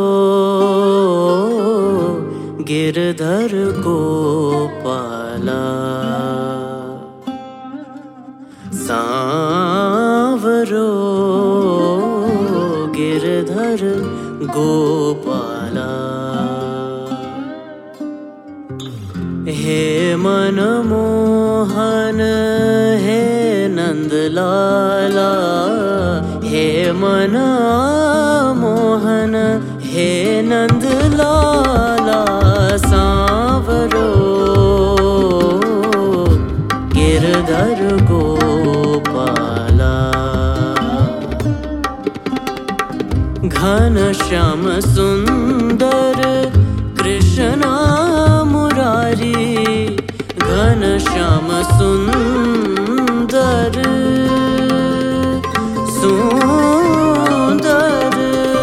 गिरधर गोपाला सांवरो गिरधर गोपाला। हे मनमोहन हे नंदलाला, हे मनमोहन हे नंदलाला सांवरो गिरधर गोपाला। घनश्याम सुंदर कृष्णा मुरारी, घनश्याम सुंदर सुंदर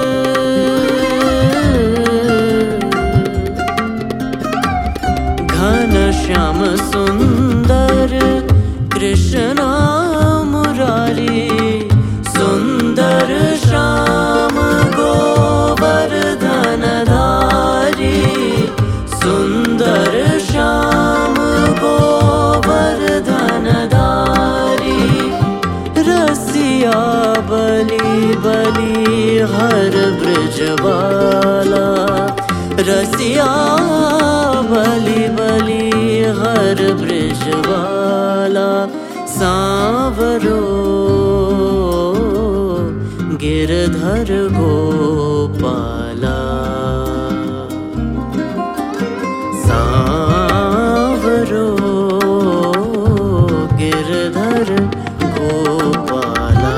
घनश्याम सुंदर कृष्णा मुरारी, सुंदर श्याम गोवर्धन धारी, सुंदर श्याम गोवर्धन धारी। रसिया बलि बलि हर ब्रजवाला, रसिया बलि बलि हर ब्रजवाला सांवरो गिरधर गोपाला। सांवरो गिरधर गोपाला।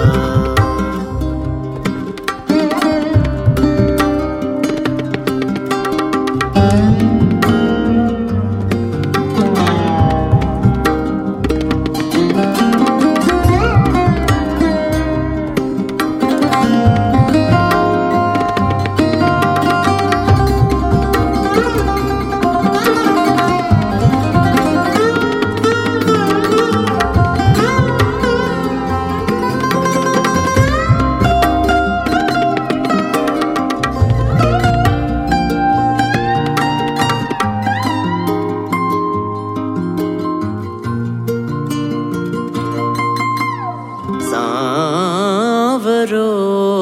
सांवरो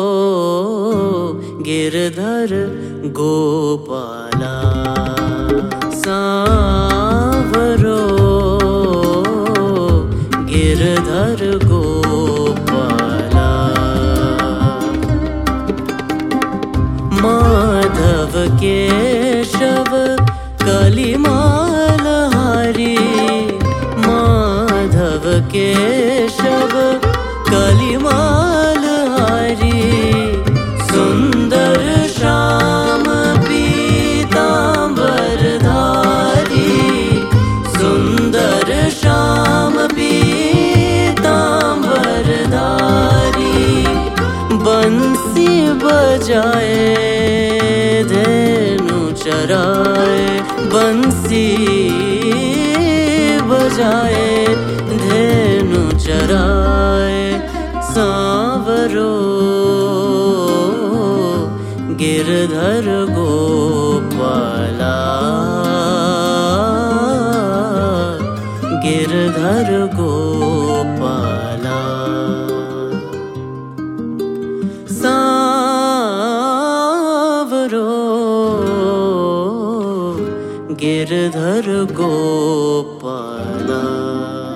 गिरधर गोपाला। सांवरो गिरधर गोपाला। माधव केशव कलिमाल हारी, माधव केशव कलिमाल हारी। सुंदर श्याम पीतांबर धारी, सुंदर श्याम पीतांबर धारी। बंसी बजाए धेनु चराए, बंसी बजाए धेनु चराए सांवरो गिरधर गोपाला। गिरधर गोपाला। सांवरो गिरधर गोपाला।